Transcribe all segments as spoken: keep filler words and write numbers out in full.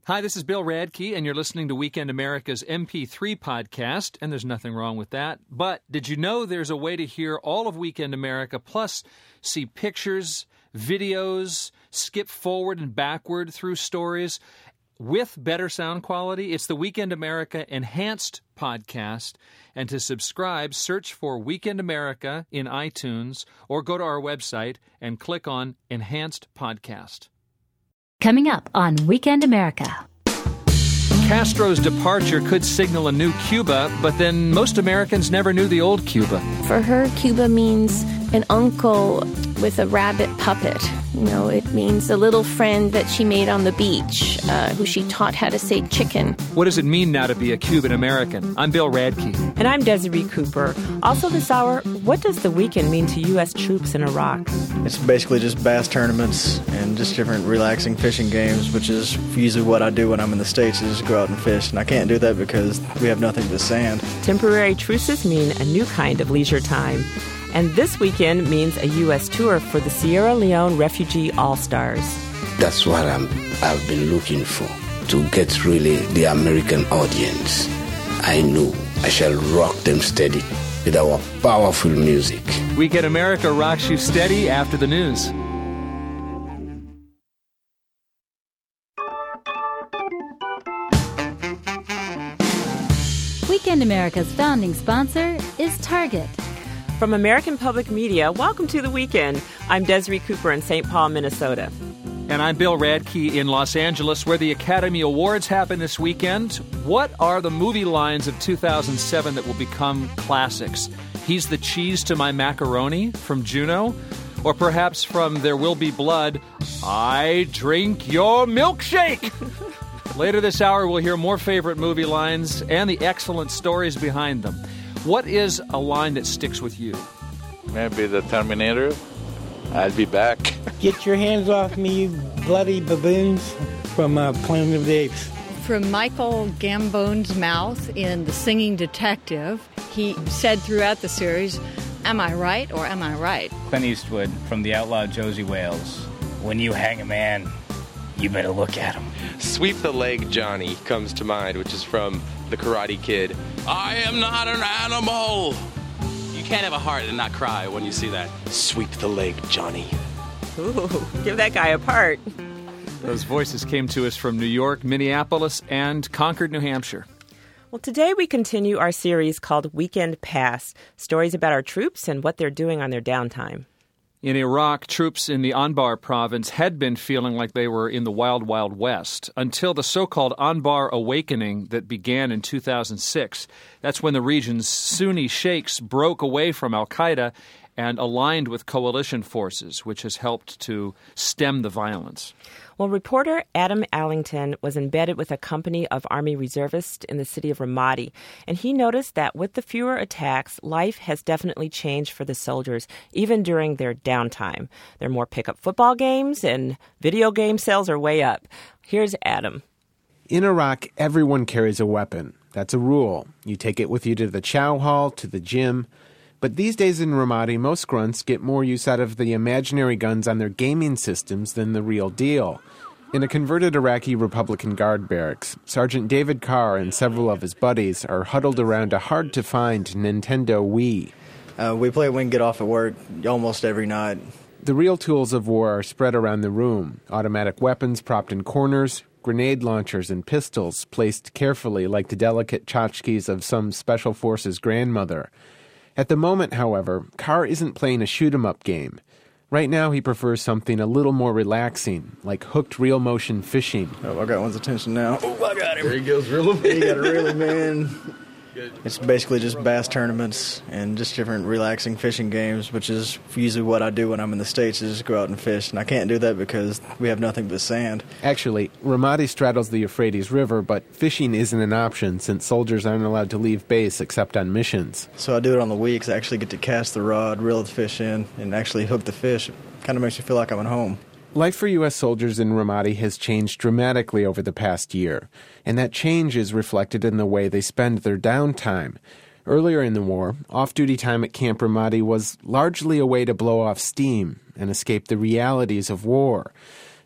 Hi, this is Bill Radke, and you're listening to Weekend America's M P three podcast, and there's nothing wrong with that. But did you know there's a way to hear all of Weekend America, plus see pictures, videos, skip forward and backward through stories with better sound quality? It's the Weekend America Enhanced podcast, and to subscribe, search for Weekend America in iTunes or go to our website and click on Enhanced Podcast. Coming up on Weekend America. Castro's departure could signal a new Cuba, but then most Americans never knew the old Cuba. For her, Cuba means an uncle with a rabbit puppet. You know, it means a little friend that she made on the beach, uh, who she taught how to say chicken. What does it mean now to be a Cuban American? I'm Bill Radke. And I'm Desiree Cooper. Also this hour, what does the weekend mean to U S troops in Iraq? It's basically just bass tournaments and just different relaxing fishing games, which is usually what I do when I'm in the States, is just go out and fish. And I can't do that because we have nothing but sand. Temporary truces mean a new kind of leisure time. And this weekend means a U S tour for the Sierra Leone Refugee All-Stars. That's what I'm, I've been looking for, to get really the American audience. I know I shall rock them steady with our powerful music. Weekend America rocks you steady after the news. Weekend America's founding sponsor is Target. From American Public Media, welcome to the weekend. I'm Desiree Cooper in Saint Paul, Minnesota. And I'm Bill Radke in Los Angeles, where the Academy Awards happen this weekend. What are the movie lines of two thousand seven that will become classics? He's the cheese to my macaroni from Juno? Or perhaps from There Will Be Blood, I drink your milkshake! Later this hour, we'll hear more favorite movie lines and the excellent stories behind them. What is a line that sticks with you? Maybe the Terminator. I'll be back. Get your hands off me, you bloody baboons, from uh, Planet of the Apes. From Michael Gambone's mouth in The Singing Detective, he said throughout the series, am I right or am I right? Clint Eastwood from The Outlaw Josie Wales. When you hang a man, you better look at him. Sweep the Leg Johnny comes to mind, which is from The Karate Kid. I am not an animal. You can't have a heart and not cry when you see that. Sweep the leg, Johnny. Ooh, give that guy a part. Those voices came to us from New York, Minneapolis, and Concord, New Hampshire. Well, today we continue our series called Weekend Pass, stories about our troops and what they're doing on their downtime. In Iraq, troops in the Anbar province had been feeling like they were in the wild, wild west until the so-called Anbar awakening that began in two thousand six. That's when the region's Sunni sheikhs broke away from al-Qaeda and aligned with coalition forces, which has helped to stem the violence. Well, reporter Adam Allington was embedded with a company of Army reservists in the city of Ramadi, and he noticed that with the fewer attacks, life has definitely changed for the soldiers, even during their downtime. There are more pickup football games, and video game sales are way up. Here's Adam. In Iraq, everyone carries a weapon. That's a rule. You take it with you to the chow hall, to the gym. But these days in Ramadi, most grunts get more use out of the imaginary guns on their gaming systems than the real deal. In a converted Iraqi Republican Guard barracks, Sergeant David Carr and several of his buddies are huddled around a hard-to-find Nintendo Wii. Uh, we play it when we get off at work almost every night. The real tools of war are spread around the room. Automatic weapons propped in corners, grenade launchers and pistols placed carefully like the delicate tchotchkes of some Special Forces grandmother. At the moment, however, Carr isn't playing a shoot-'em-up game. Right now, he prefers something a little more relaxing, like hooked real-motion fishing. Oh, I got one's attention now. Oh, I got him. There he goes, reeling. He got it reeling, man. It's basically just bass tournaments and just different relaxing fishing games, which is usually what I do when I'm in the States, is just go out and fish. And I can't do that because we have nothing but sand. Actually, Ramadi straddles the Euphrates River, but fishing isn't an option since soldiers aren't allowed to leave base except on missions. So I do it on the weeks. I actually get to cast the rod, reel the fish in, and actually hook the fish. It kind of makes me feel like I'm at home. Life for U S soldiers in Ramadi has changed dramatically over the past year, and that change is reflected in the way they spend their downtime. Earlier in the war, off-duty time at Camp Ramadi was largely a way to blow off steam and escape the realities of war.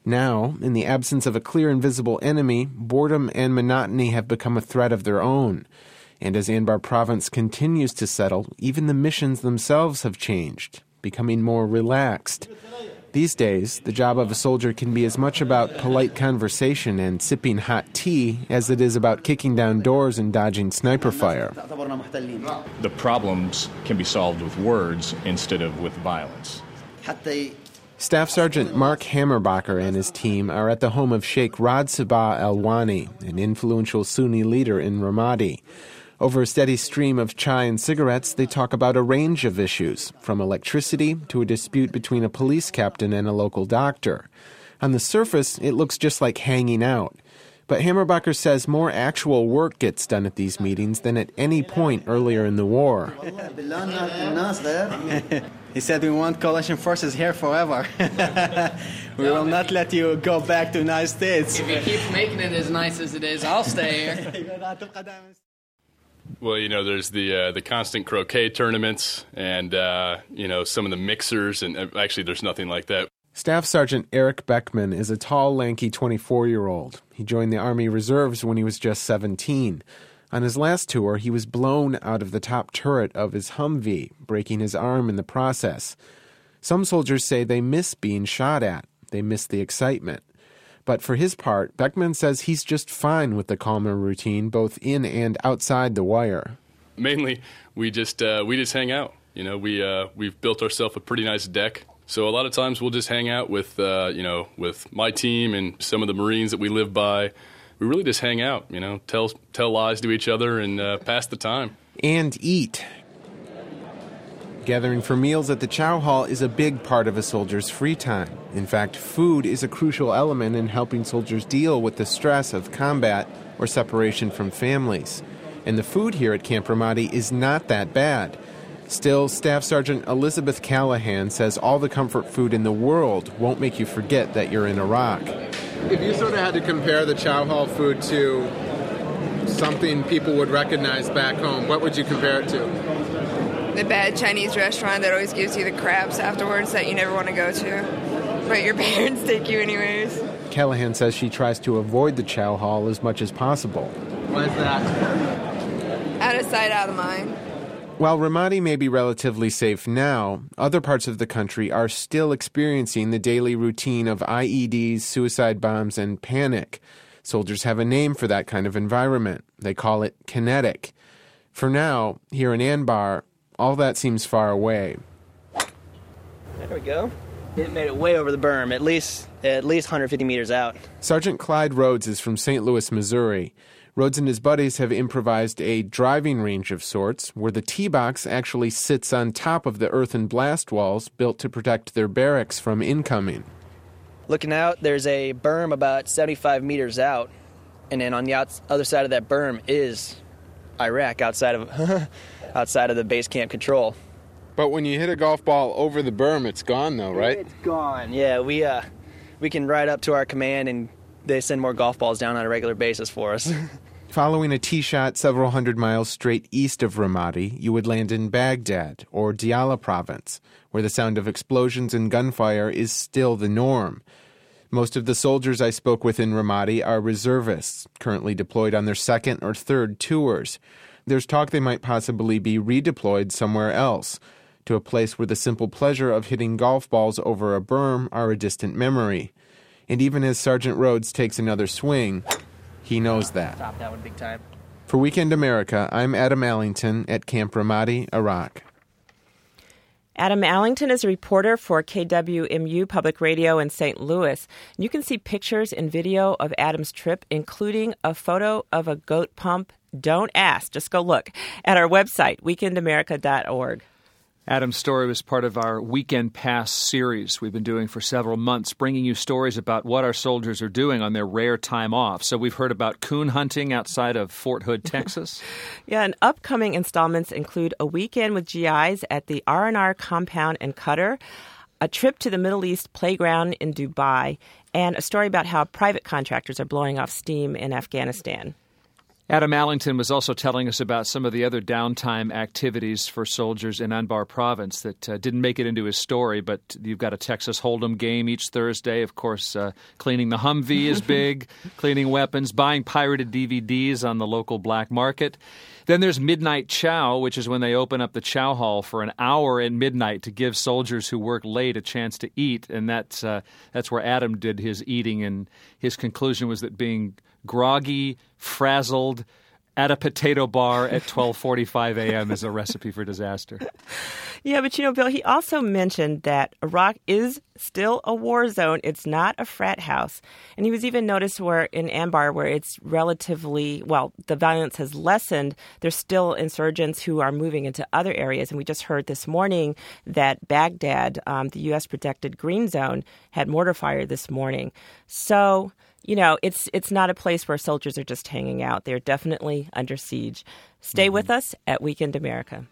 Now, in the absence of a clear and visible enemy, boredom and monotony have become a threat of their own. And as Anbar Province continues to settle, even the missions themselves have changed, becoming more relaxed. These days, the job of a soldier can be as much about polite conversation and sipping hot tea as it is about kicking down doors and dodging sniper fire. The problems can be solved with words instead of with violence. Staff Sergeant Mark Hammerbacher and his team are at the home of Sheikh Rad Sabah Al-Wani, an influential Sunni leader in Ramadi. Over a steady stream of chai and cigarettes, they talk about a range of issues, from electricity to a dispute between a police captain and a local doctor. On the surface, it looks just like hanging out. But Hammerbacher says more actual work gets done at these meetings than at any point earlier in the war. He said we want coalition forces here forever. We will not let you go back to the United States. If you keep making it as nice as it is, I'll stay here. Well, you know, there's the uh, the constant croquet tournaments and, uh, you know, some of the mixers. And uh, actually, there's nothing like that. Staff Sergeant Eric Beckman is a tall, lanky twenty-four-year-old. He joined the Army Reserves when he was just seventeen. On his last tour, he was blown out of the top turret of his Humvee, breaking his arm in the process. Some soldiers say they miss being shot at. They miss the excitement. But for his part, Beckman says he's just fine with the calmer routine, both in and outside the wire. Mainly, we just uh, we just hang out. You know, we uh, we've built ourselves a pretty nice deck. So a lot of times we'll just hang out with uh, you know with my team and some of the Marines that we live by. We really just hang out. You know, tell tell lies to each other and uh, pass the time. And eat. Gathering for meals at the chow hall is a big part of a soldier's free time. In fact, food is a crucial element in helping soldiers deal with the stress of combat or separation from families. And the food here at Camp Ramadi is not that bad. Still, Staff Sergeant Elizabeth Callahan says all the comfort food in the world won't make you forget that you're in Iraq. If you sort of had to compare the chow hall food to something people would recognize back home, what would you compare it to? The bad Chinese restaurant that always gives you the crabs afterwards that you never want to go to, but your parents take you anyways. Callahan says she tries to avoid the chow hall as much as possible. Why is that? Out of sight, out of mind. While Ramadi may be relatively safe now, other parts of the country are still experiencing the daily routine of I E Ds, suicide bombs, and panic. Soldiers have a name for that kind of environment. They call it kinetic. For now, here in Anbar, all that seems far away. There we go. It made it way over the berm, at least at least one hundred fifty meters out. Sergeant Clyde Rhodes is from Saint Louis, Missouri. Rhodes and his buddies have improvised a driving range of sorts where the T-box actually sits on top of the earthen blast walls built to protect their barracks from incoming. Looking out, there's a berm about seventy-five meters out, and then on the outs- other side of that berm is Iraq, outside of outside of the base camp control. But when you hit a golf ball over the berm, it's gone, though, right? It's gone. Yeah, we uh, we can ride up to our command, and they send more golf balls down on a regular basis for us. Following a tee shot several hundred miles straight east of Ramadi, you would land in Baghdad, or Diyala province, where the sound of explosions and gunfire is still the norm. Most of the soldiers I spoke with in Ramadi are reservists, currently deployed on their second or third tours. There's talk they might possibly be redeployed somewhere else, to a place where the simple pleasure of hitting golf balls over a berm are a distant memory. And even as Sergeant Rhodes takes another swing, he knows that. Top that one big time. For Weekend America, I'm Adam Allington at Camp Ramadi, Iraq. Adam Allington is a reporter for K W M U Public Radio in Saint Louis. You can see pictures and video of Adam's trip, including a photo of a goat pump. Don't ask, just go look at our website, weekend america dot org. Adam's story was part of our Weekend Pass series we've been doing for several months, bringing you stories about what our soldiers are doing on their rare time off. So we've heard about coon hunting outside of Fort Hood, Texas. Yeah, and upcoming installments include a weekend with G Is at the R and R compound in Qatar, a trip to the Middle East playground in Dubai, and a story about how private contractors are blowing off steam in Afghanistan. Adam Allington was also telling us about some of the other downtime activities for soldiers in Anbar Province that uh, didn't make it into his story, but you've got a Texas Hold'em game each Thursday. Of course, uh, cleaning the Humvee is big, cleaning weapons, buying pirated D V Ds on the local black market. Then there's Midnight Chow, which is when they open up the chow hall for an hour at midnight to give soldiers who work late a chance to eat. And that's, uh, that's where Adam did his eating, and his conclusion was that being groggy, frazzled, at a potato bar at twelve forty-five a.m. is a recipe for disaster. Yeah, but you know, Bill, he also mentioned that Iraq is still a war zone. It's not a frat house. And he was even noticed where in Anbar, where it's relatively, well, the violence has lessened, there's still insurgents who are moving into other areas. And we just heard this morning that Baghdad, um, the U S protected green zone, had mortar fire this morning. So, you know, it's it's not a place where soldiers are just hanging out. They're definitely under siege. Stay mm-hmm. with us at Weekend America.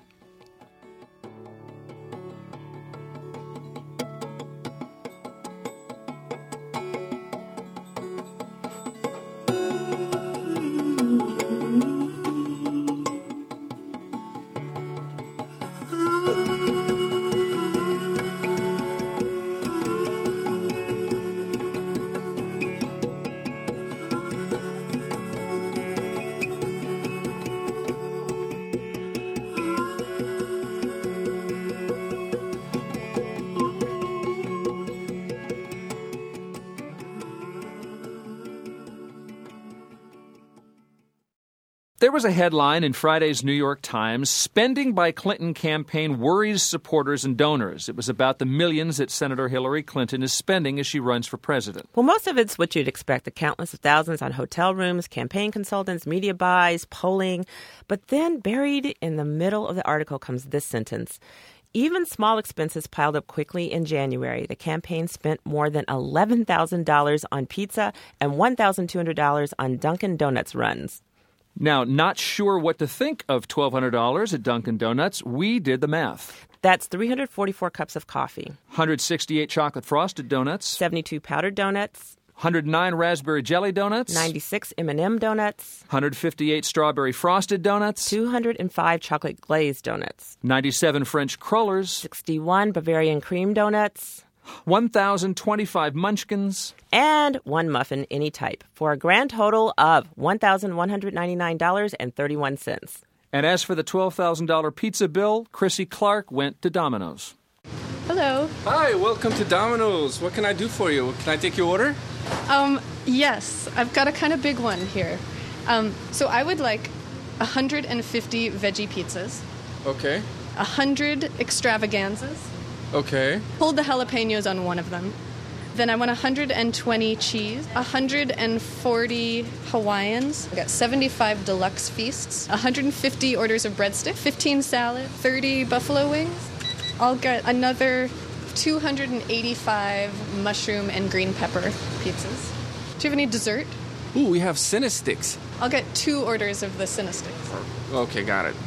There was a headline in Friday's New York Times, "Spending by Clinton Campaign Worries Supporters and Donors." It was about the millions that Senator Hillary Clinton is spending as she runs for president. Well, most of it's what you'd expect, the countless of thousands on hotel rooms, campaign consultants, media buys, polling. But then buried in the middle of the article comes this sentence. Even small expenses piled up quickly in January. The campaign spent more than eleven thousand dollars on pizza and one thousand two hundred dollars on Dunkin' Donuts runs. Now, not sure what to think of twelve hundred dollars at Dunkin' Donuts. We did the math. That's three hundred forty-four cups of coffee. one hundred sixty-eight chocolate frosted donuts. seventy-two powdered donuts. one hundred nine raspberry jelly donuts. ninety-six M and M donuts. one hundred fifty-eight strawberry frosted donuts. two hundred five chocolate glazed donuts. ninety-seven French crullers. sixty-one Bavarian cream donuts. one thousand twenty-five munchkins. And one muffin any type, for a grand total of one thousand one hundred ninety-nine dollars and thirty-one cents. And as for the twelve thousand dollars pizza bill, Chrissy Clark went to Domino's. Hello. Hi, welcome to Domino's. What can I do for you? Can I take your order? Um, yes, I've got a kind of big one here. Um, so I would like one hundred fifty veggie pizzas. Okay. one hundred extravaganzas. Okay. Hold the jalapenos on one of them. Then I want one hundred twenty cheese, one hundred forty Hawaiians. I got seventy-five deluxe feasts, one hundred fifty orders of breadsticks, fifteen salad, thirty buffalo wings. I'll get another two hundred eighty-five mushroom and green pepper pizzas. Do you have any dessert? Ooh, we have Cinesticks. I'll get two orders of the Cinesticks. Okay, got it.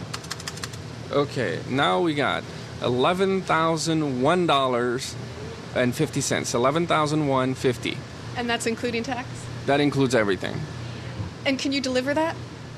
Okay, now we got eleven thousand one dollars and fifty cents. eleven thousand one hundred fifty dollars. And that's including tax? That includes everything. And can you deliver that?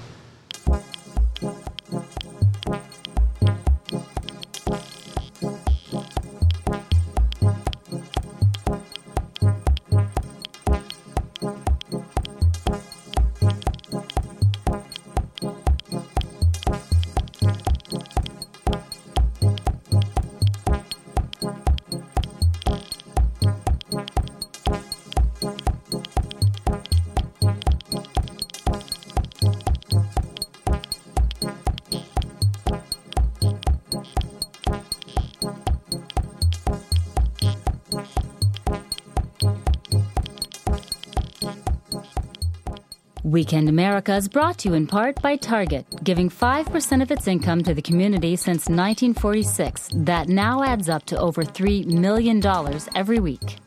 Weekend America is brought to you in part by Target, giving five percent of its income to the community since nineteen forty-six. That now adds up to over three million dollars every week.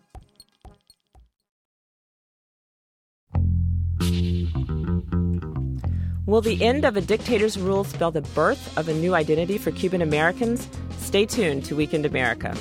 Will the end of a dictator's rule spell the birth of a new identity for Cuban Americans? Stay tuned to Weekend America.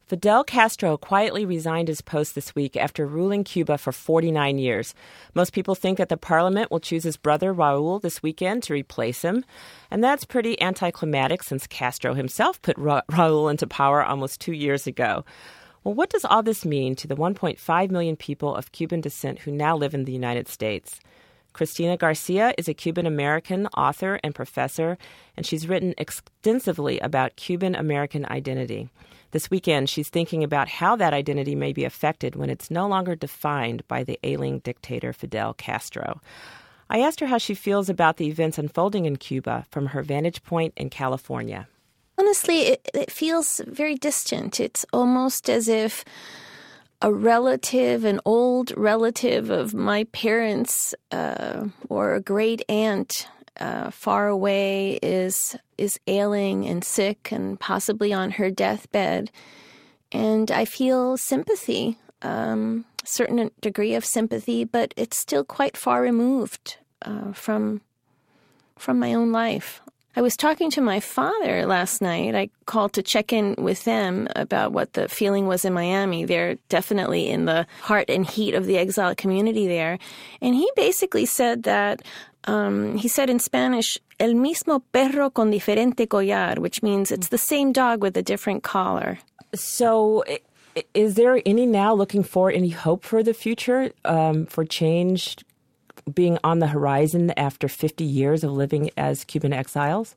Fidel Castro quietly resigned his post this week after ruling Cuba for forty-nine years. Most people think that the parliament will choose his brother Raul this weekend to replace him. And that's pretty anticlimactic since Castro himself put Ra- Raul into power almost two years ago. Well, what does all this mean to the one point five million people of Cuban descent who now live in the United States? Cristina Garcia is a Cuban-American author and professor, and she's written extensively about Cuban-American identity. This weekend, she's thinking about how that identity may be affected when it's no longer defined by the ailing dictator Fidel Castro. I asked her how she feels about the events unfolding in Cuba from her vantage point in California. Honestly, it, it feels very distant. It's almost as if a relative, an old relative of my parents uh, or a great aunt uh, far away is is ailing and sick and possibly on her deathbed. And I feel sympathy, um, a certain degree of sympathy, but it's still quite far removed uh, from from my own life. I was talking to my father last night. I called to check in with them about what the feeling was in Miami. They're definitely in the heart and heat of the exile community there. And he basically said that, um, he said in Spanish, el mismo perro con diferente collar, which means it's the same dog with a different collar. So is there any now looking for any hope for the future, um, for change being on the horizon after fifty years of living as Cuban exiles?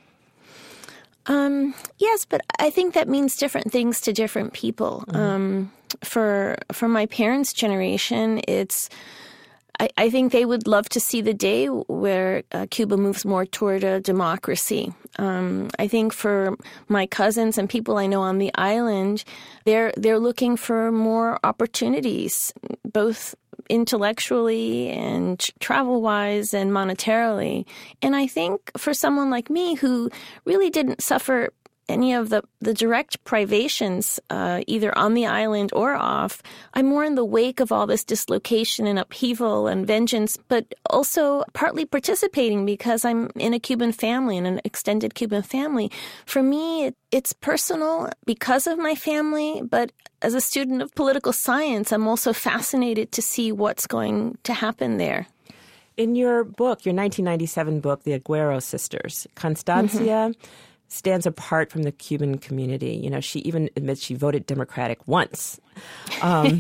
Um, yes, but I think that means different things to different people. Mm-hmm. Um, for for my parents' generation, it's I, I think they would love to see the day where uh, Cuba moves more toward a democracy. Um, I think for my cousins and people I know on the island, they're they're looking for more opportunities, both intellectually and travel-wise and monetarily. And I think for someone like me who really didn't suffer any of the, the direct privations, uh, either on the island or off, I'm more in the wake of all this dislocation and upheaval and vengeance, but also partly participating because I'm in a Cuban family, in an extended Cuban family. For me, it, it's personal because of my family, but as a student of political science, I'm also fascinated to see what's going to happen there. In your book, your nineteen ninety-seven book, The Aguero Sisters, Constancia mm-hmm. stands apart from the Cuban community. You know, she even admits she voted Democratic once. Um,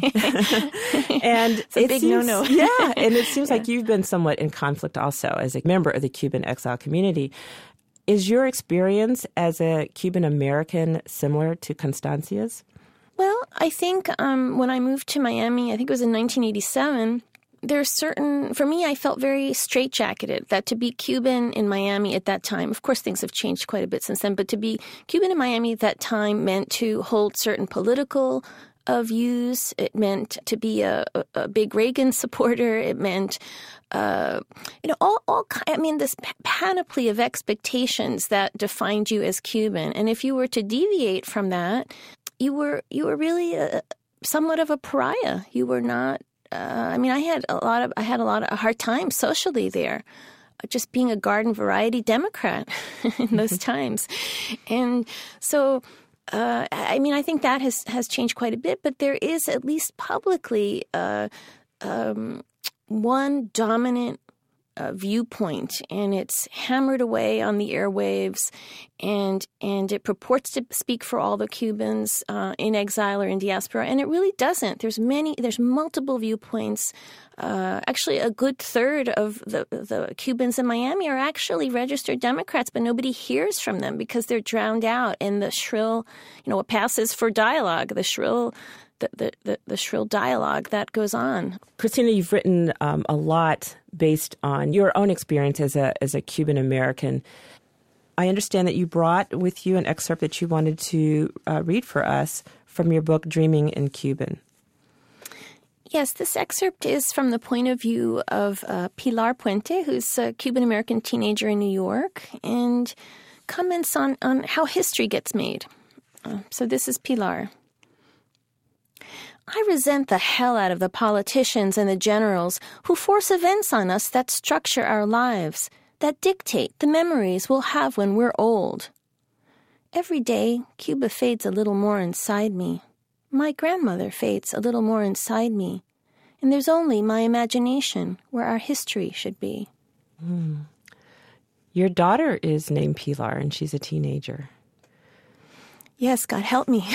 and it's a it big seems, no-no. Yeah, and it seems yeah. like you've been somewhat in conflict also as a member of the Cuban exile community. Is your experience as a Cuban American similar to Constancia's? Well, I think um, when I moved to Miami, I think it was in nineteen eighty-seven, there's certain, for me, I felt very straitjacketed that to be Cuban in Miami at that time, of course things have changed quite a bit since then, but to be Cuban in Miami at that time meant to hold certain political uh, views. It meant to be a, a, a big Reagan supporter. It meant, uh, you know, all, all, I mean, this panoply of expectations that defined you as Cuban. And if you were to deviate from that, you were, you were really a, somewhat of a pariah. You were not, Uh, I mean, I had a lot of I had a lot of a hard time socially there, just being a garden variety Democrat in those times, and so uh, I mean, I think that has has changed quite a bit. But there is at least publicly uh, um, one dominant uh, viewpoint, and it's hammered away on the airwaves, and and it purports to speak for all the Cubans uh, in exile or in diaspora, and it really doesn't. There's many, there's multiple viewpoints. Uh, actually, a good third of the the Cubans in Miami are actually registered Democrats, but nobody hears from them because they're drowned out in the shrill, you know, what passes for dialogue, the shrill. The, the, the, the shrill dialogue that goes on. Cristina, you've written um, a lot based on your own experience as a as a Cuban American. I understand that you brought with you an excerpt that you wanted to uh, read for us from your book, Dreaming in Cuban. Yes, this excerpt is from the point of view of uh, Pilar Puente, who's a Cuban American teenager in New York, and comments on, on how history gets made. Uh, so this is Pilar. I resent the hell out of the politicians and the generals who force events on us that structure our lives, that dictate the memories we'll have when we're old. Every day, Cuba fades a little more inside me. My grandmother fades a little more inside me. And there's only my imagination where our history should be. Mm. Your daughter is named Pilar, and she's a teenager. Yes, God help me.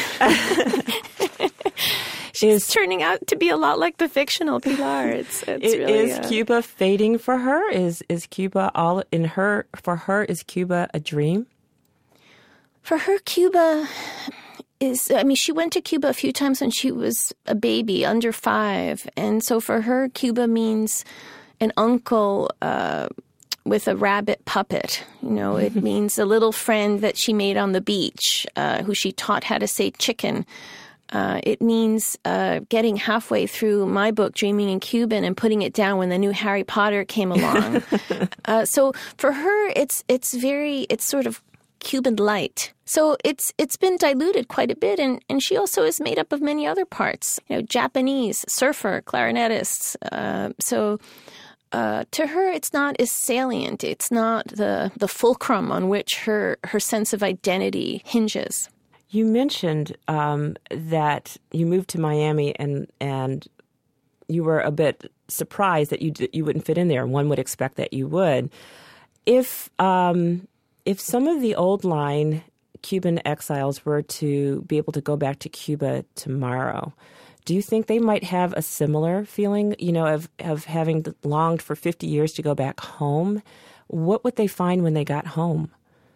She's is, turning out to be a lot like the fictional Pilar. It's, it's it, really, is uh, Cuba fading for her? Is is Cuba all in her? For her, is Cuba a dream? For her, Cuba is. I mean, she went to Cuba a few times when she was a baby, under five, and so for her, Cuba means an uncle uh, with a rabbit puppet. You know, it means a little friend that she made on the beach, uh, who she taught how to say chicken. Uh, it means uh, getting halfway through my book, Dreaming in Cuban, and putting it down when the new Harry Potter came along. uh, so for her, it's it's very it's sort of Cuban light. So it's it's been diluted quite a bit, and, and she also is made up of many other parts. You know, Japanese, surfer, clarinetists. Uh, so uh, to her, it's not as salient. It's not the the fulcrum on which her her sense of identity hinges. You mentioned um, that you moved to Miami and and you were a bit surprised that you you wouldn't fit in there. One would expect that you would. If um, if some of the old line Cuban exiles were to be able to go back to Cuba tomorrow, do you think they might have a similar feeling, you know, of of having longed for fifty years to go back home? What would they find when they got home?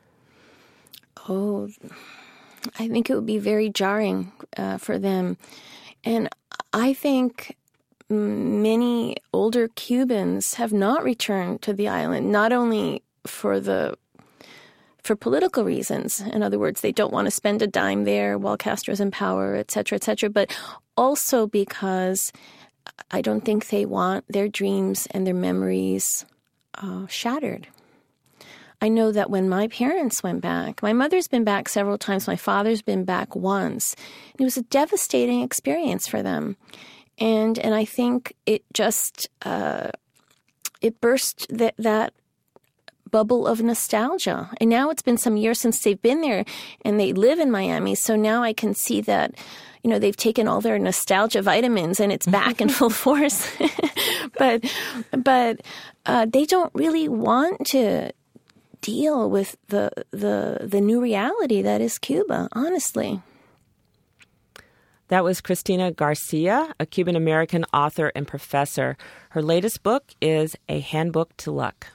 Oh. I think it would be very jarring uh, for them. And I think many older Cubans have not returned to the island, not only for the for political reasons. In other words, they don't want to spend a dime there while Castro's in power, et cetera, et cetera, but also because I don't think they want their dreams and their memories uh, shattered. I know that when my parents went back, my mother's been back several times, my father's been back once. It was a devastating experience for them. And and I think it just, uh, it burst that, that bubble of nostalgia. And now it's been some years since they've been there and they live in Miami. So now I can see that, you know, they've taken all their nostalgia vitamins and it's back in full force. but but uh, they don't really want to deal with the the the new reality that is Cuba, honestly. That was Cristina Garcia, a Cuban-American author and professor. Her latest book is A Handbook to Luck.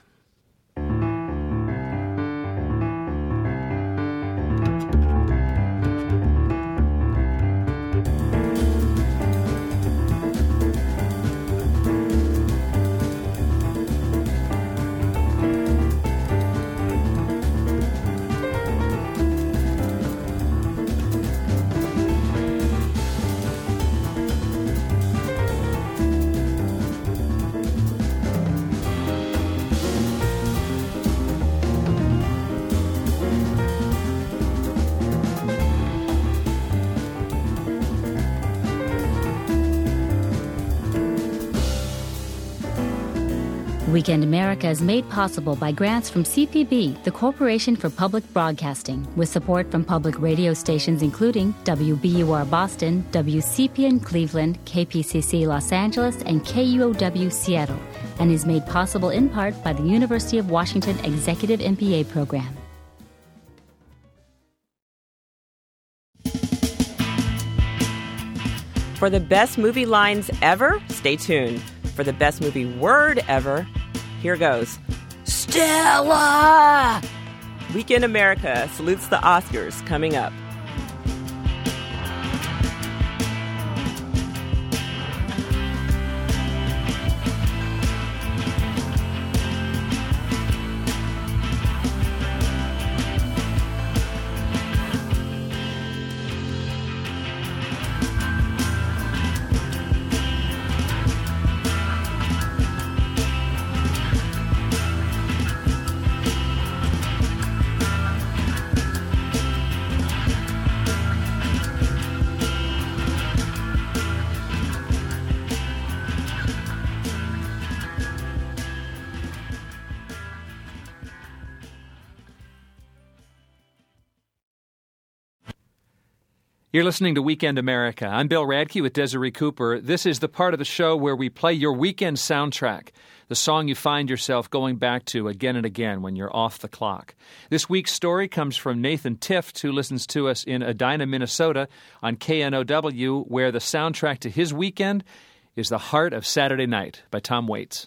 Weekend America is made possible by grants from C P B, the Corporation for Public Broadcasting, with support from public radio stations including W B U R Boston, W C P N Cleveland, K P C C Los Angeles, and K U O W Seattle, and is made possible in part by the University of Washington Executive M P A program. For the best movie lines ever, stay tuned. For the best movie word ever, here goes. Stella! Weekend America salutes the Oscars coming up. You're listening to Weekend America. I'm Bill Radke with Desiree Cooper. This is the part of the show where we play your weekend soundtrack, the song you find yourself going back to again and again when you're off the clock. This week's story comes from Nathan Tift, who listens to us in Edina, Minnesota on K N O W, where the soundtrack to his weekend is The Heart of Saturday Night by Tom Waits.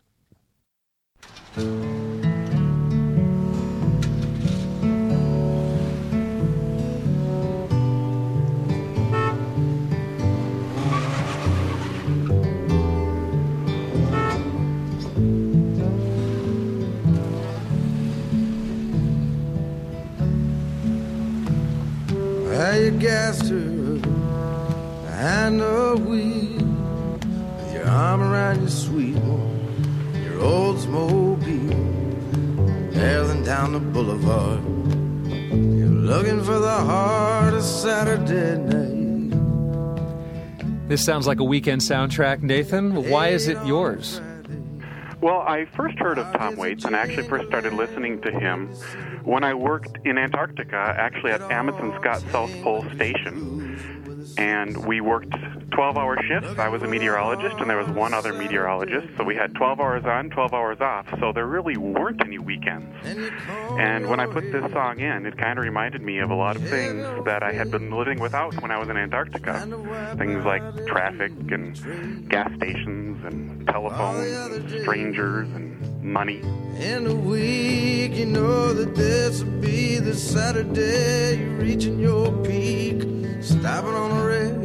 You gassed her behind the wheel with your arm around your sweet one, your Oldsmobile, barreling down the boulevard. You're looking for the heart of Saturday night. This sounds like a weekend soundtrack, Nathan. Why is it yours? Well, I first heard of Tom Waits, and I actually first started listening to him when I worked in Antarctica, actually at Amundsen Scott South Pole Station. And we worked twelve-hour shifts. I was a meteorologist, and there was one other meteorologist. So we had twelve hours on, twelve hours off. So there really weren't any weekends. And when I put this song in, it kind of reminded me of a lot of things that I had been living without when I was in Antarctica. Things like traffic and gas stations and telephones and strangers and money. In a week, you know that this will be the Saturday you're reaching your peak, stopping on the red,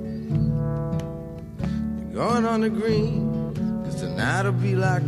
you're going on the green, cause tonight'll be like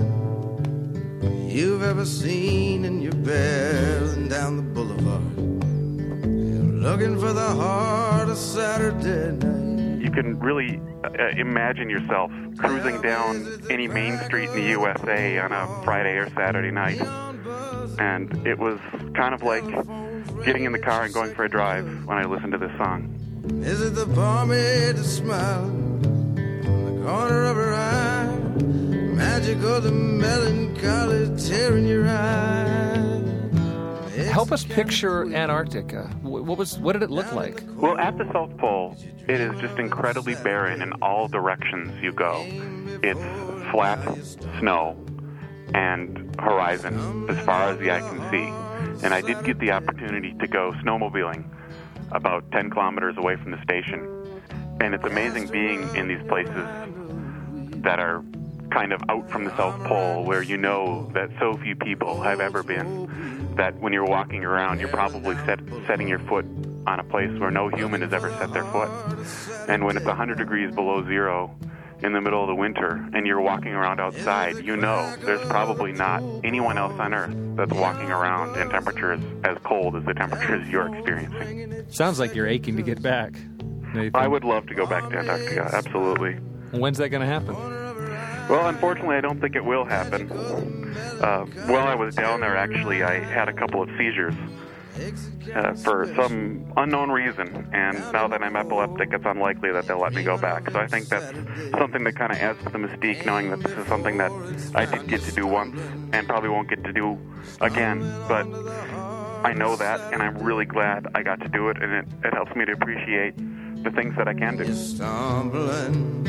nothing you've ever seen, and you're barreling down the boulevard, you're looking for the heart of Saturday night. You can really uh, imagine yourself cruising down any main street in the U S A on a Friday or Saturday night. And it was kind of like getting in the car and going for a drive when I listened to this song. Is it the barmaid that's smiling on the corner of her eye? Magic of the melancholy tearing your eye. Help us picture Antarctica. What was? What did it look like? Well, at the South Pole, it is just incredibly barren in all directions you go. It's flat snow and horizon as far as the eye can see. And I did get the opportunity to go snowmobiling about ten kilometers away from the station. And it's amazing being in these places that are kind of out from the South Pole, where you know that so few people have ever been, that when you're walking around, you're probably set, setting your foot on a place where no human has ever set their foot. And when it's one hundred degrees below zero in the middle of the winter and you're walking around outside, you know there's probably not anyone else on Earth that's walking around in temperatures as cold as the temperatures you're experiencing. Sounds like you're aching to get back, Nathan. I would love to go back to Antarctica, absolutely. When's that going to happen? Well, unfortunately, I don't think it will happen. Uh, while I was down there, actually, I had a couple of seizures uh, for some unknown reason, and now that I'm epileptic, it's unlikely that they'll let me go back. So I think that's something that kind of adds to the mystique, knowing that this is something that I did get to do once and probably won't get to do again. But I know that, and I'm really glad I got to do it, and it, it helps me to appreciate the things that I can do. Stumbling,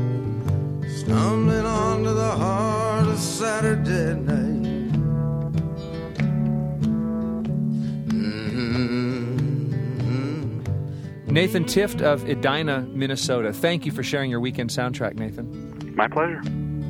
stumbling onto the heart of Saturday night. Nathan Tift of Edina, Minnesota. Thank you for sharing your weekend soundtrack, Nathan. My pleasure.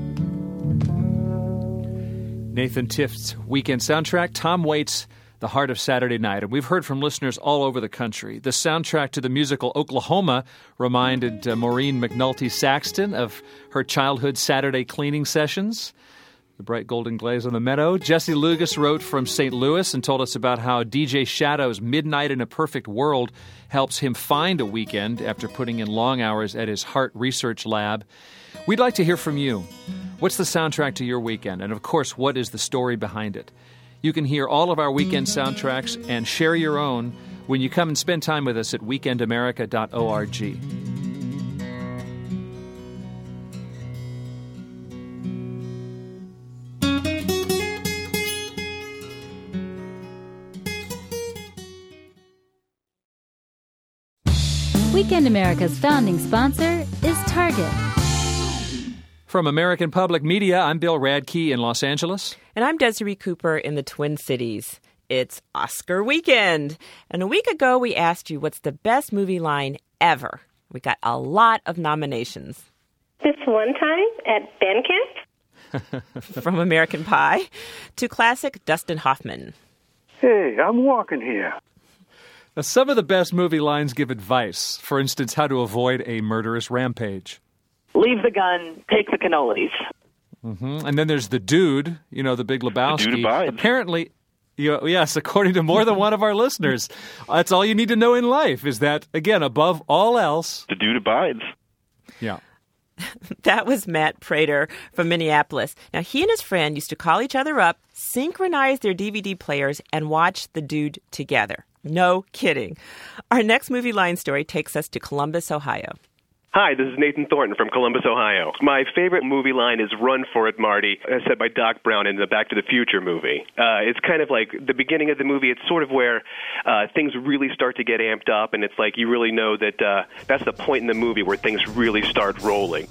Nathan Tift's weekend soundtrack, Tom Waits' The Heart of Saturday Night. And we've heard from listeners all over the country. The soundtrack to the musical Oklahoma reminded uh, Maureen McNulty Saxton of her childhood Saturday cleaning sessions. The bright golden glaze on the meadow. Jesse Lugas wrote from Saint Louis and told us about how D J Shadow's Midnight in a Perfect World helps him find a weekend after putting in long hours at his heart research lab. We'd like to hear from you. What's the soundtrack to your weekend? And of course, what is the story behind it? You can hear all of our weekend soundtracks and share your own when you come and spend time with us at weekend america dot org. Weekend America's founding sponsor is Target. From American Public Media, I'm Bill Radke in Los Angeles. And I'm Desiree Cooper in the Twin Cities. It's Oscar weekend. And a week ago, we asked you what's the best movie line ever. We got a lot of nominations. This one time at band camp? From American Pie to classic Dustin Hoffman. Hey, I'm walking here. Now, some of the best movie lines give advice. For instance, how to avoid a murderous rampage. Leave the gun, take the cannolis. Mm-hmm. And then there's the dude, you know, the Big Lebowski. The dude abides. Apparently, you know, yes, according to more than one of our listeners, that's all you need to know in life is that, again, above all else, the dude abides. Yeah. That was Matt Prater from Minneapolis. Now, he and his friend used to call each other up, synchronize their D V D players, and watch The Dude together. No kidding. Our next movie line story takes us to Columbus, Ohio. Hi, this is Nathan Thornton from Columbus, Ohio. My favorite movie line is Run for It, Marty, as said by Doc Brown in the Back to the Future movie. Uh, it's kind of like the beginning of the movie. It's sort of where uh, things really start to get amped up, and it's like you really know that uh, that's the point in the movie where things really start rolling.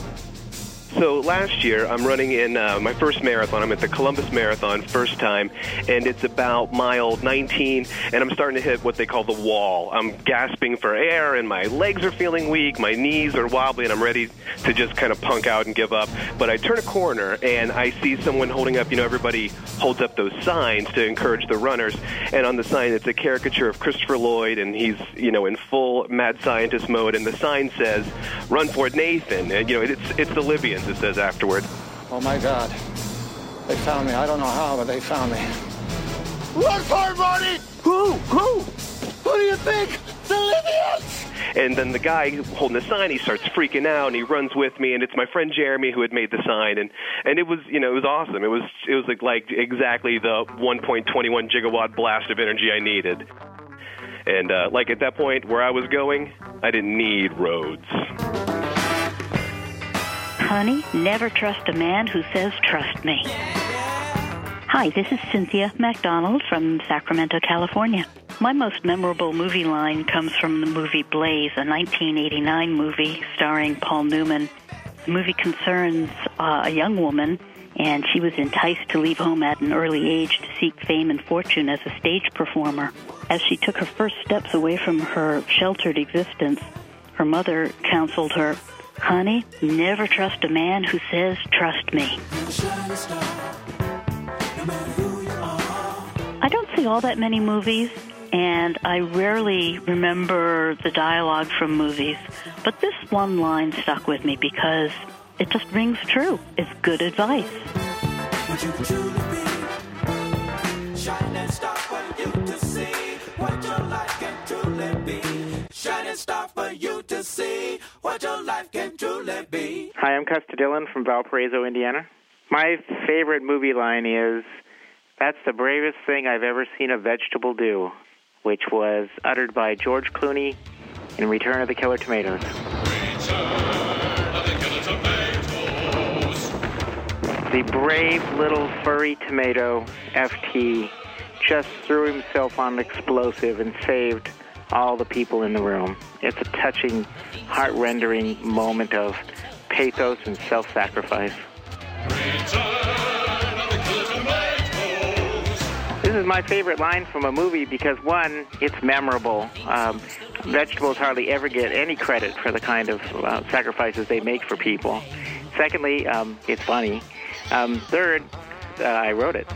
So last year, I'm running in uh, my first marathon. I'm at the Columbus Marathon, first time, and it's about mile nineteen, and I'm starting to hit what they call the wall. I'm gasping for air, and my legs are feeling weak, my knees are wobbly, and I'm ready to just kind of punk out and give up. But I turn a corner, and I see someone holding up, you know, everybody holds up those signs to encourage the runners, and on the sign, it's a caricature of Christopher Lloyd, and he's, you know, in full mad scientist mode, and the sign says, "Run for it, Nathan," and, you know, it's, it's the Libyans. It says afterward. Oh, my God. They found me. I don't know how, but they found me. Run for it, Marty! Who? Who? Who do you think? The Libyans! And then the guy holding the sign, he starts freaking out, and he runs with me, and it's my friend Jeremy who had made the sign, and, and it was, you know, it was awesome. It was it was like, like exactly the one point two one gigawatt blast of energy I needed. And uh, like at that point where I was going, I didn't need roads. Honey, never trust a man who says, "Trust me." Hi, this is Cynthia MacDonald from Sacramento, California. My most memorable movie line comes from the movie Blaze, a nineteen eighty-nine movie starring Paul Newman. The movie concerns uh, a young woman, and she was enticed to leave home at an early age to seek fame and fortune as a stage performer. As she took her first steps away from her sheltered existence, her mother counseled her, "Honey, never trust a man who says, 'Trust me.'" I don't see all that many movies, and I rarely remember the dialogue from movies, but this one line stuck with me because it just rings true. It's good advice. Hi, I'm Custer Dillon from Valparaiso, Indiana. My favorite movie line is, "That's the bravest thing I've ever seen a vegetable do," which was uttered by George Clooney in Return of the Killer Tomatoes. The brave little furry tomato, F T, just threw himself on an explosive and saved all the people in the room. It's a touching, heart-rendering moment of pathos and self-sacrifice. This is my favorite line from a movie because, one, it's memorable. Um, vegetables hardly ever get any credit for the kind of uh, sacrifices they make for people. Secondly, um, it's funny. Um, third, uh, I wrote it.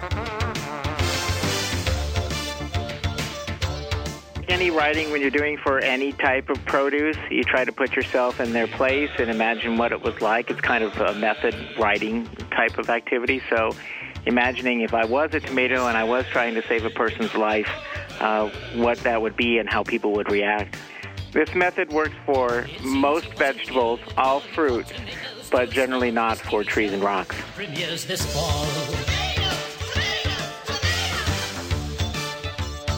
Any writing, when you're doing for any type of produce, you try to put yourself in their place and imagine what it was like. It's kind of a method writing type of activity. So imagining if I was a tomato and I was trying to save a person's life, uh, what that would be and how people would react. This method works for most vegetables, all fruits, but generally not for trees and rocks. Premieres this fall.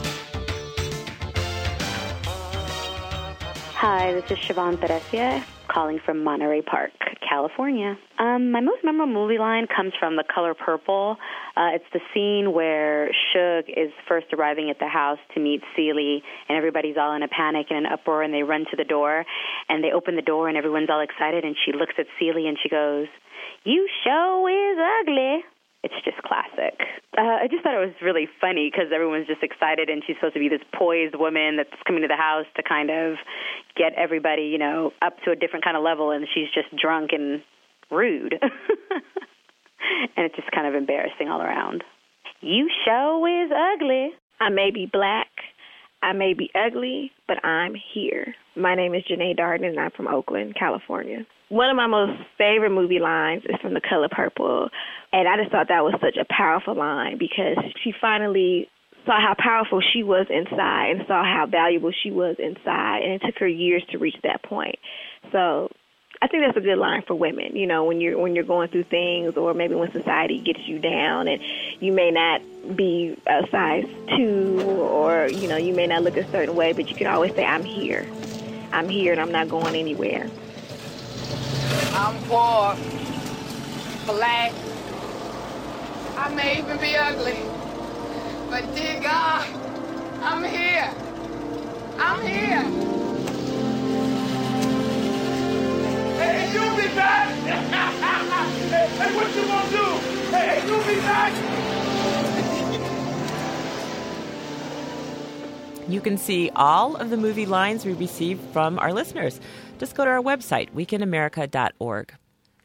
Hi, this is Siobhan Beresia, calling from Monterey Park, California. Um, my most memorable movie line comes from The Color Purple. Uh, it's the scene where Suge is first arriving at the house to meet Celie, and everybody's all in a panic and an uproar, and they run to the door, and they open the door, and everyone's all excited, and she looks at Celie, and she goes, "You show is ugly." It's just classic. Uh, I just thought it was really funny because everyone's just excited, and she's supposed to be this poised woman that's coming to the house to kind of get everybody, you know, up to a different kind of level, and she's just drunk and rude. And it's just kind of embarrassing all around. You show is ugly. I may be black, I may be ugly, but I'm here. My name is Janae Darden, and I'm from Oakland, California. One of my most favorite movie lines is from The Color Purple, and I just thought that was such a powerful line because she finally saw how powerful she was inside and saw how valuable she was inside, and it took her years to reach that point. So I think that's a good line for women, you know, when you're when you're going through things or maybe when society gets you down and you may not be a size two or, you know, you may not look a certain way, but you can always say, I'm here. I'm here and I'm not going anywhere. I'm poor, black, I may even be ugly, but dear God, I'm here. I'm here. Hey, you'll be back. hey, hey, what you gonna do? Hey, hey, you'll be back. You can see all of the movie lines we received from our listeners. Just go to our website, weekend america dot org.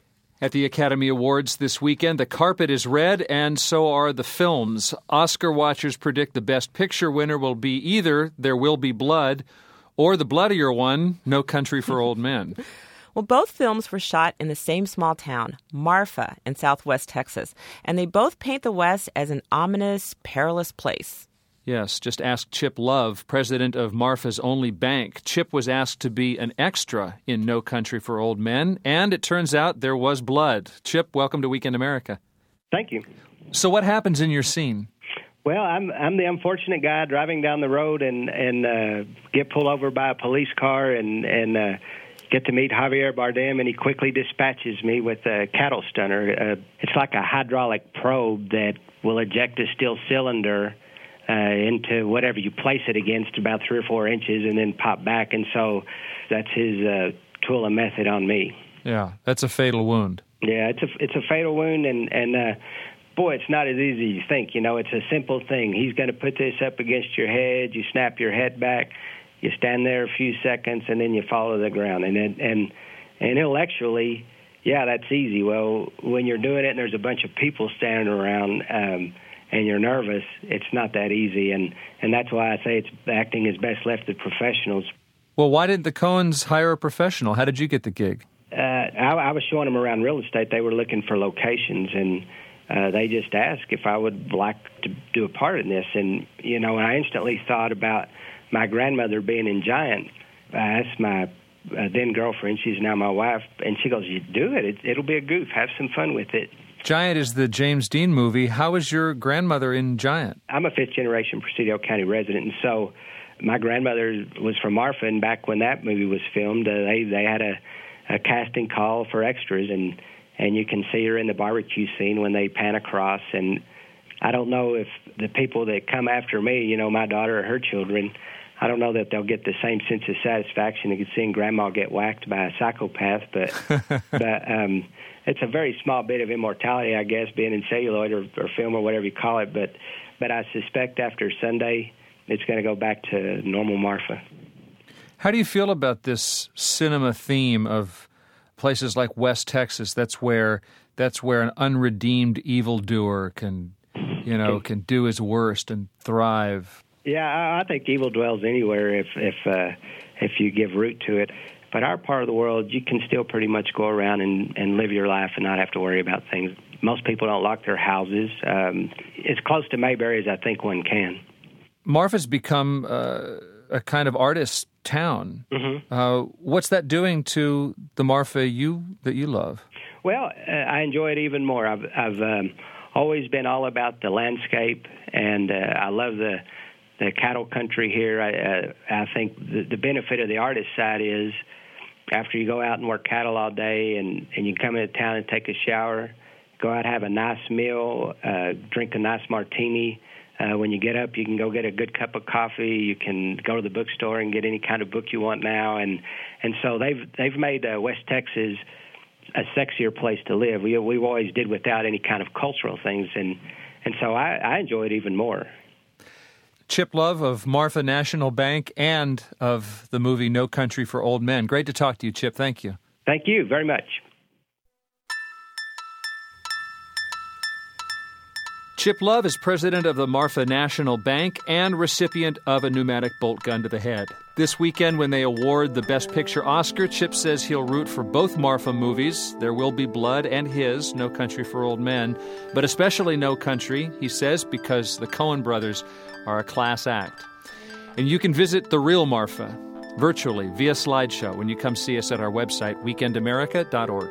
At the Academy Awards this weekend, the carpet is red, and so are the films. Oscar watchers predict the Best Picture winner will be either There Will Be Blood or the bloodier one, No Country for Old Men. Well, both films were shot in the same small town, Marfa, in southwest Texas, and they both paint the West as an ominous, perilous place. Yes, just ask Chip Love, president of Marfa's only bank. Chip was asked to be an extra in No Country for Old Men, and it turns out there was blood. Chip, welcome to Weekend America. Thank you. So what happens in your scene? Well, I'm I'm the unfortunate guy driving down the road and and uh, get pulled over by a police car and and uh, get to meet Javier Bardem, and he quickly dispatches me with a cattle stunner. Uh, it's like a hydraulic probe that will eject a steel cylinder Uh, into whatever you place it against, about three or four inches, and then pop back. And so that's his uh, tool and method on me. Yeah, that's a fatal wound. Yeah, it's a it's a fatal wound, and and uh, boy, it's not as easy as you think. You know, it's a simple thing. He's going to put this up against your head. You snap your head back. You stand there a few seconds, and then you fall to the ground. And and and, and intellectually, yeah, that's easy. Well, when you're doing it, and there's a bunch of people standing around. Um, and you're nervous, it's not that easy, and, and that's why I say it's acting is best left to professionals. Well, why didn't the Coens hire a professional? How did you get the gig? Uh, I, I was showing them around real estate. They were looking for locations, and uh, they just asked if I would like to do a part in this. And, you know, I instantly thought about my grandmother being in Giant. I asked my uh, then-girlfriend, she's now my wife, and she goes, you do it. it. It'll be a goof. Have some fun with it. Giant is the James Dean movie. How was your grandmother in Giant? I'm a fifth-generation Presidio County resident, and so my grandmother was from Marfa, and back when that movie was filmed, uh, they they had a, a casting call for extras, and, and you can see her in the barbecue scene when they pan across. And I don't know if the people that come after me, you know, my daughter or her children, I don't know that they'll get the same sense of satisfaction as seeing Grandma get whacked by a psychopath, but but um, it's a very small bit of immortality, I guess, being in celluloid or, or film or whatever you call it. But but I suspect after Sunday, it's going to go back to normal Marfa. How do you feel about this cinema theme of places like West Texas? That's where that's where an unredeemed evildoer can, you know, can do his worst and thrive. Yeah, I think evil dwells anywhere if if uh, if you give root to it. But our part of the world, you can still pretty much go around and, and live your life and not have to worry about things. Most people don't lock their houses. Um, as close to Mayberry as I think one can. Marfa's become uh, a kind of artist town. Mm-hmm. Uh, what's that doing to the Marfa you that you love? Well, uh, I enjoy it even more. I've, I've um, always been all about the landscape, and uh, I love the the cattle country here. I, uh, I think the, the benefit of the artist side is after you go out and work cattle all day and, and you come into town and take a shower, go out, have a nice meal, uh, drink a nice martini. Uh, when you get up, you can go get a good cup of coffee. You can go to the bookstore and get any kind of book you want now. And, and so they've they've made uh, West Texas a sexier place to live. We we always did without any kind of cultural things, and and so I, I enjoy it even more. Chip Love of Marfa National Bank and of the movie No Country for Old Men. Great to talk to you, Chip. Thank you. Thank you very much. Chip Love is president of the Marfa National Bank and recipient of a pneumatic bolt gun to the head. This weekend, when they award the Best Picture Oscar, Chip says he'll root for both Marfa movies, There Will Be Blood and his, No Country for Old Men, but especially No Country, he says, because the Coen brothers are a class act. And you can visit the real Marfa virtually via slideshow when you come see us at our website, weekend america dot org.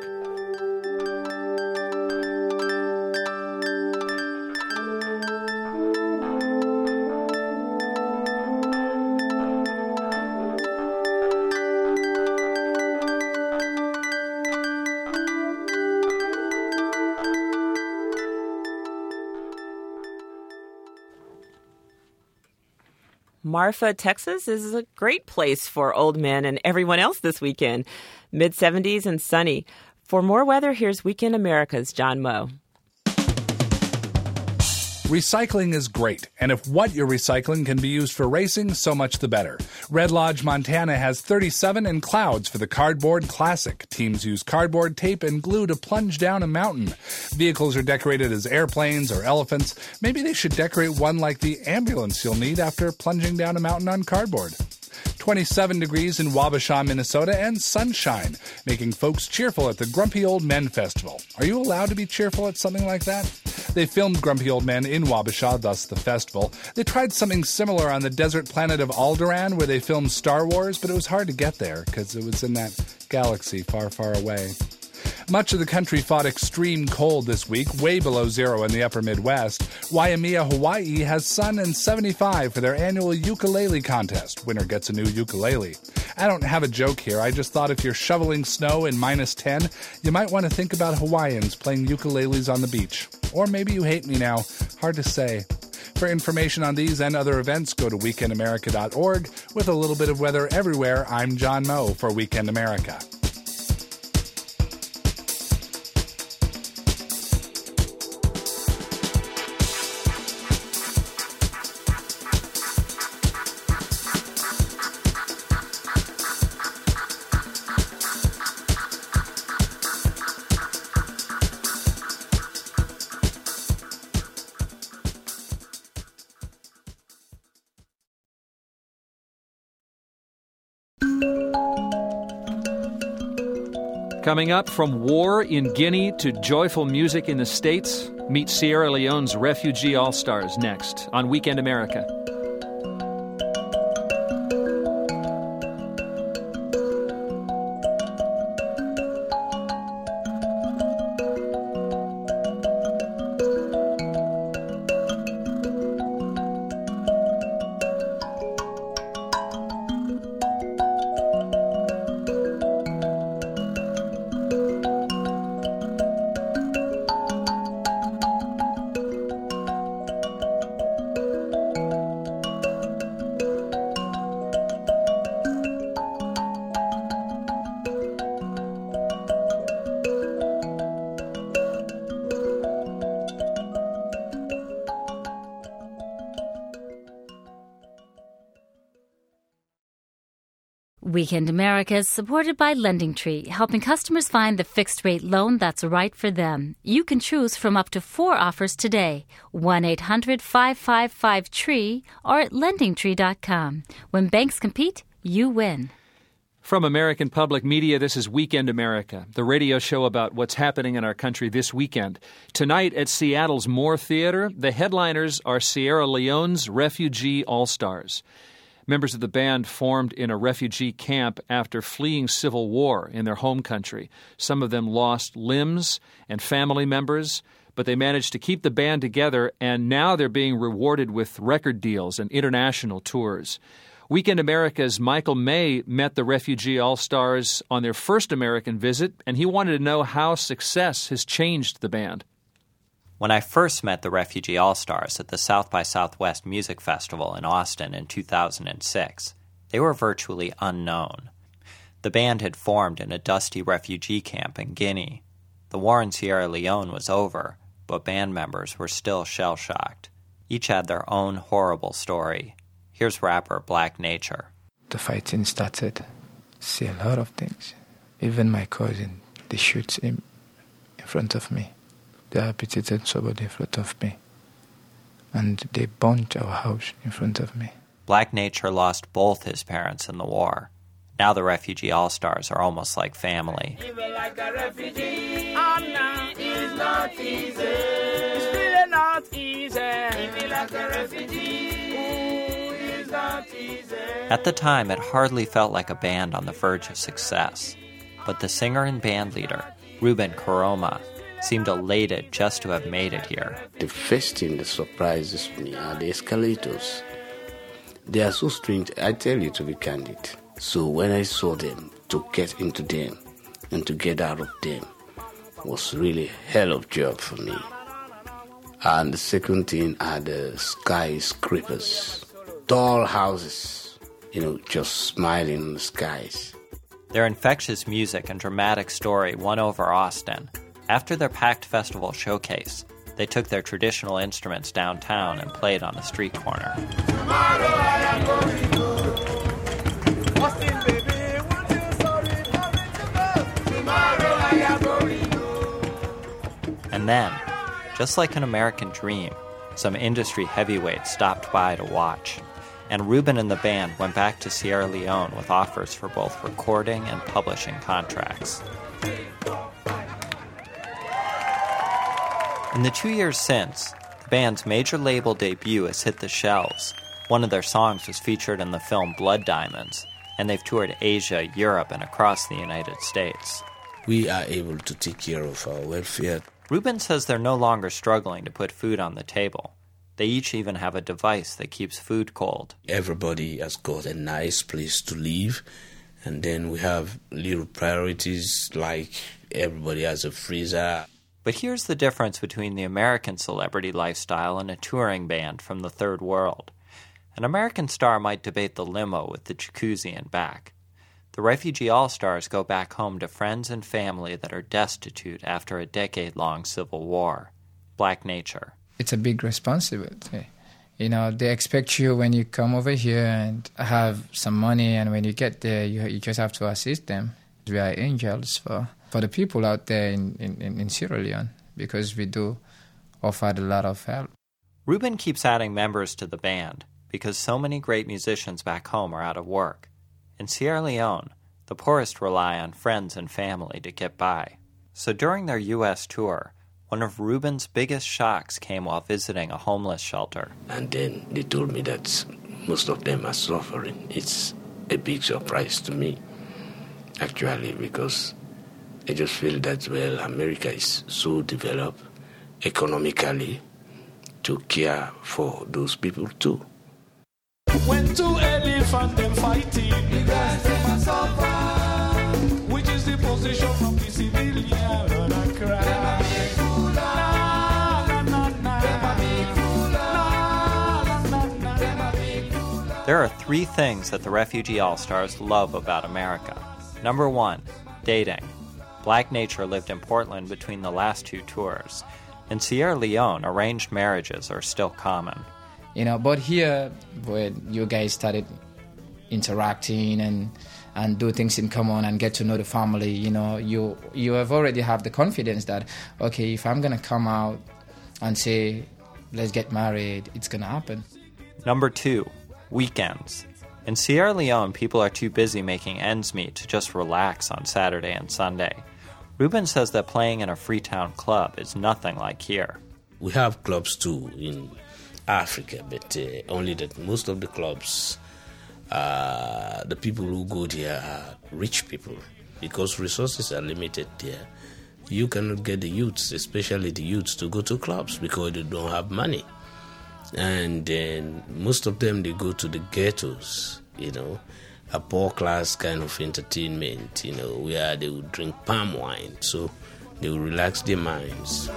Marfa, Texas is a great place for old men and everyone else this weekend. mid seventies and sunny. For more weather, here's Weekend America's John Moe. Recycling is great, and if what you're recycling can be used for racing, so much the better. Red Lodge, Montana has thirty-seven and Clouds for the Cardboard Classic. Teams use cardboard, tape, and glue to plunge down a mountain. Vehicles are decorated as airplanes or elephants. Maybe they should decorate one like the ambulance you'll need after plunging down a mountain on cardboard. twenty-seven degrees in Wabasha, Minnesota, and sunshine, making folks cheerful at the Grumpy Old Men Festival. Are you allowed to be cheerful at something like that? They filmed Grumpy Old Men in Wabasha, thus the festival. They tried something similar on the desert planet of Alderaan, where they filmed Star Wars, but it was hard to get there because it was in that galaxy far, far away. Much of the country fought extreme cold this week, way below zero in the upper Midwest. Waimea, Hawaii has sun and seventy-five for their annual ukulele contest. Winner gets a new ukulele. I don't have a joke here. I just thought if you're shoveling snow in minus ten, you might want to think about Hawaiians playing ukuleles on the beach. Or maybe you hate me now. Hard to say. For information on these and other events, go to weekend america dot org. With a little bit of weather everywhere, I'm John Moe for Weekend America. Coming up, from war in Guinea to joyful music in the States, meet Sierra Leone's Refugee All-Stars next on Weekend America. Weekend America is supported by LendingTree, helping customers find the fixed-rate loan that's right for them. You can choose from up to four offers today. one eight hundred five five five TREE or at lending tree dot com. When banks compete, you win. From American Public Media, this is Weekend America, the radio show about what's happening in our country this weekend. Tonight at Seattle's Moore Theater, the headliners are Sierra Leone's Refugee All-Stars. Members of the band formed in a refugee camp after fleeing civil war in their home country. Some of them lost limbs and family members, but they managed to keep the band together, and now they're being rewarded with record deals and international tours. Weekend America's Michael May met the Refugee All-Stars on their first American visit, and he wanted to know how success has changed the band. When I first met the Refugee All-Stars at the South by Southwest Music Festival in Austin in two thousand six, they were virtually unknown. The band had formed in a dusty refugee camp in Guinea. The war in Sierra Leone was over, but band members were still shell-shocked. Each had their own horrible story. Here's rapper Black Nature. The fighting started. See a lot of things. Even my cousin, they shoot him in front of me. They decapitated somebody in front of me. And they burnt our house in front of me. Black Nature lost both his parents in the war. Now the Refugee All-Stars are almost like family. Living like a refugee, Anna, is not easy. It's really not easy. Living like a refugee, ooh, is not easy. At the time, it hardly felt like a band on the verge of success. But the singer and band leader, Ruben Koroma, seemed elated just to have made it here. The first thing that surprises me are the escalators. They are so strange, I tell you to be candid. So when I saw them, to get into them and to get out of them was really a hell of a job for me. And the second thing are the skyscrapers. Tall houses, you know, just smiling in the skies. Their infectious music and dramatic story won over Austin. After their packed festival showcase, they took their traditional instruments downtown and played on a street corner. Tomorrow I am going to Austin, baby, won't you sorry for me to go? Tomorrow I am going to. And then, just like an American dream, some industry heavyweights stopped by to watch. And Ruben and the band went back to Sierra Leone with offers for both recording and publishing contracts. In the two years since, the band's major label debut has hit the shelves. One of their songs was featured in the film Blood Diamonds, and they've toured Asia, Europe, and across the United States. We are able to take care of our welfare. Ruben says they're no longer struggling to put food on the table. They each even have a device that keeps food cold. Everybody has got a nice place to live, and then we have little priorities like everybody has a freezer. But here's the difference between the American celebrity lifestyle and a touring band from the third world. An American star might debate the limo with the jacuzzi and back. The Refugee All-Stars go back home to friends and family that are destitute after a decade-long civil war. Black Nature. It's a big responsibility. You know, they expect you when you come over here and have some money, and when you get there, you, you just have to assist them. We are angels for, for the people out there in, in, in Sierra Leone, because we do offer a lot of help. Ruben keeps adding members to the band because so many great musicians back home are out of work. In Sierra Leone, the poorest rely on friends and family to get by. So during their U S tour, one of Ruben's biggest shocks came while visiting a homeless shelter. And then they told me that most of them are suffering. It's a big surprise to me, actually, because I just feel that, well, America is so developed economically to care for those people too. When two elephants them fighting, the guys them a suffer, which is the position from the civilian and cry. There are three things that the Refugee All-Stars love about America. Number one, dating. Black Nature lived in Portland between the last two tours. In Sierra Leone, arranged marriages are still common. You know, but here, when you guys started interacting and and do things in common and get to know the family, you know, you you have already have the confidence that, okay, if I'm going to come out and say, let's get married, it's going to happen. Number two, weekends. In Sierra Leone, people are too busy making ends meet to just relax on Saturday and Sunday. Ruben says that playing in a Freetown club is nothing like here. We have clubs too in Africa, but uh, only that most of the clubs, uh, the people who go there are rich people, because resources are limited there. You cannot get the youths, especially the youths, to go to clubs because they don't have money. And then most of them, they go to the ghettos you know, a poor class kind of entertainment, you know, where they would drink palm wine, so they will relax their minds.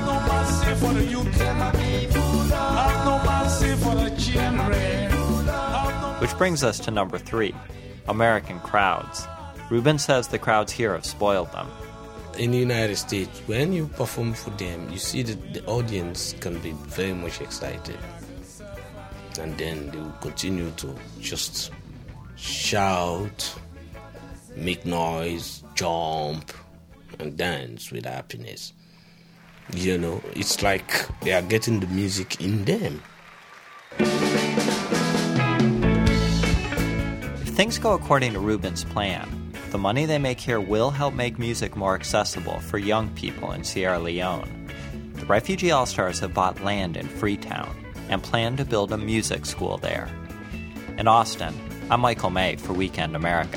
Which brings us to number three, American crowds. Ruben says the crowds here have spoiled them. In the United States, when you perform for them, you see that the audience can be very much excited. And then they will continue to just shout, make noise, jump, and dance with happiness. You know, it's like they are getting the music in them. If things go according to Ruben's plan, the money they make here will help make music more accessible for young people in Sierra Leone. The Refugee All-Stars have bought land in Freetown and plan to build a music school there. In Austin, I'm Michael May for Weekend America.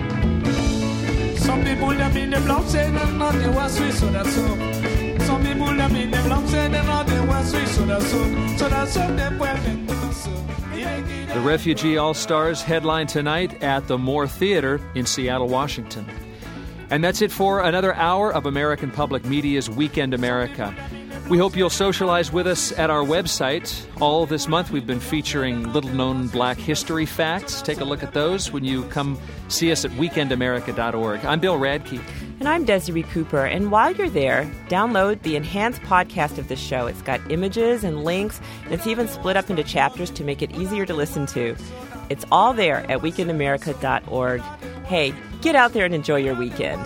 Some people them in the block say they're not the West Swiss, so that's so. Some people them in the block say they're not the West Swiss, so that's so. So that's so they pueden so. The Refugee All-Stars headline tonight at the Moore Theater in Seattle, Washington. And that's it for another hour of American Public Media's Weekend America. We hope you'll socialize with us at our website. All this month we've been featuring little-known Black history facts. Take a look at those when you come see us at weekend america dot org. I'm Bill Radke. And I'm Desiree Cooper. And while you're there, download the enhanced podcast of the show. It's got images and links, and it's even split up into chapters to make it easier to listen to. It's all there at weekend america dot org. Hey, get out there and enjoy your weekend.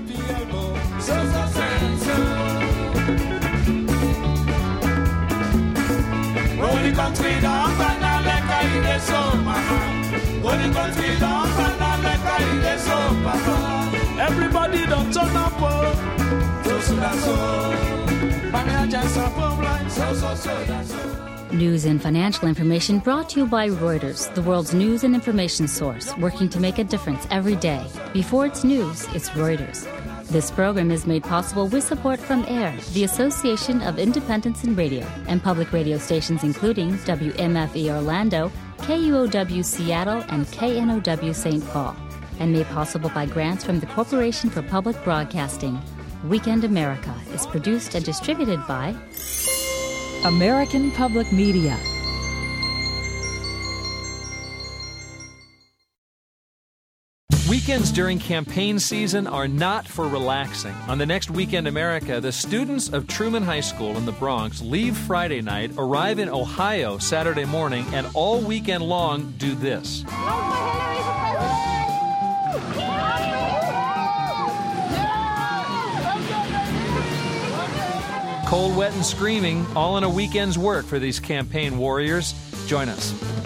When the country down, banana like I is so mama. When the country down, banana like I is so papa. Everybody don't turn up, oh. So so that's so. Mami just up like so so so that's so. News and financial information brought to you by Reuters, the world's news and information source, working to make a difference every day. Before it's news, it's Reuters. This program is made possible with support from AIR, the Association of Independents in Radio, and public radio stations including W M F E Orlando, K U O W Seattle, and K N O W Saint Paul, and made possible by grants from the Corporation for Public Broadcasting. Weekend America is produced and distributed by American Public Media. Weekends during campaign season are not for relaxing. On the next Weekend America, the students of Truman High School in the Bronx leave Friday night, arrive in Ohio Saturday morning, and all weekend long do this. Cold, wet, and screaming, all in a weekend's work for these campaign warriors. Join us.